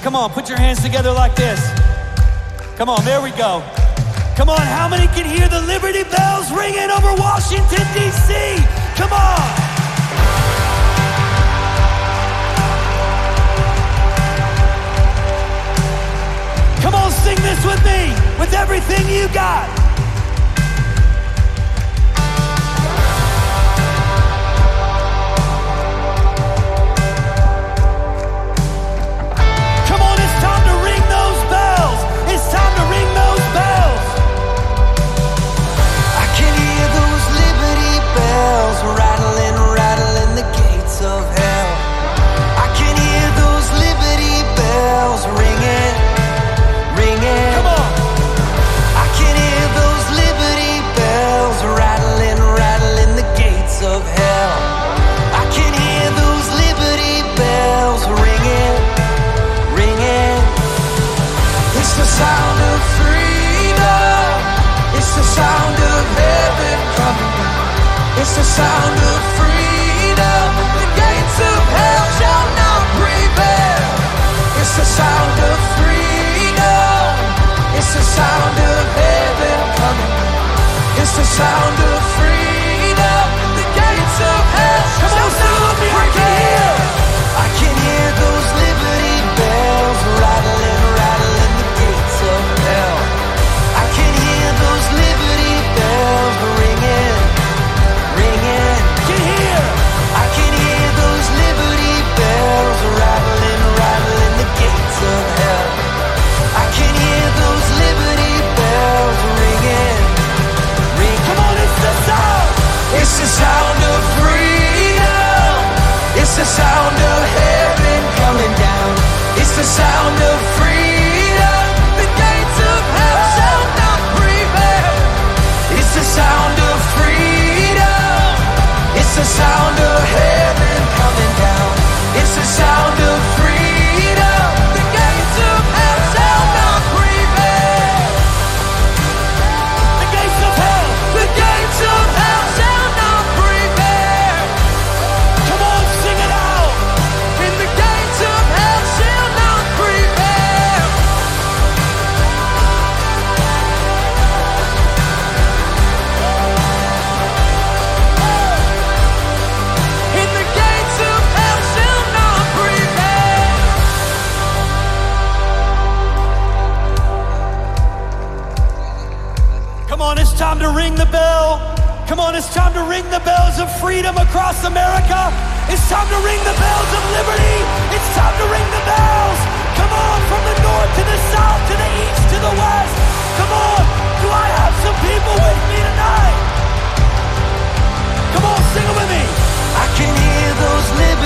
Come on, put your hands together like this. Come on, there we go. Come on, how many can hear the Liberty Bells ringing over Washington, D.C.? Come on. Come on, sing this with me, with everything you got. Come on, it's time to ring those bells. It's time to ring those bells. I can hear those Liberty bells rattling, rattling the gates of hell. I can hear those Liberty bells ringing, ringing. Come on. I can hear those Liberty bells rattling, rattling the gates of hell. I can hear those Liberty bells ringing, ringing. It's the sound of freedom. It's the sound of heaven coming down. It's the sound of freedom. The gates of hell shall not prevail. It's the sound of freedom. It's the sound of heaven coming down. It's the sound of freedom. The gates of hell shall not prevail. I can hear those Liberty bells rattling, rattling the gates of hell. I can hear those Liberty bells ringing, ringing. Get here. I can hear those Liberty bells rattling, rattling the gates of hell. I can hear those Liberty bells ringing, ringing. Come on, it's the sound. It's the sound of freedom. It's the sound of heaven coming down. It's the sound of freedom. The gates of hell shall not prevail. It's the sound of freedom. It's the sound of heaven coming down. It's the sound of freedom. The gates of hell shall not prevail. The gates of hell. The gates of hell shall not prevail. Come on, sing it out. And the gates of hell shall not prevail. And the gates of hell shall not prevail. Come on, it's time to ring the bell. Come on, it's time to ring the bells of freedom across America. It's time to ring the bells of liberty. It's time to ring the bells. Come on, from the north to the south, to the east to the west. Come on, do I have some people with me tonight? Come on, sing it with me. I can hear those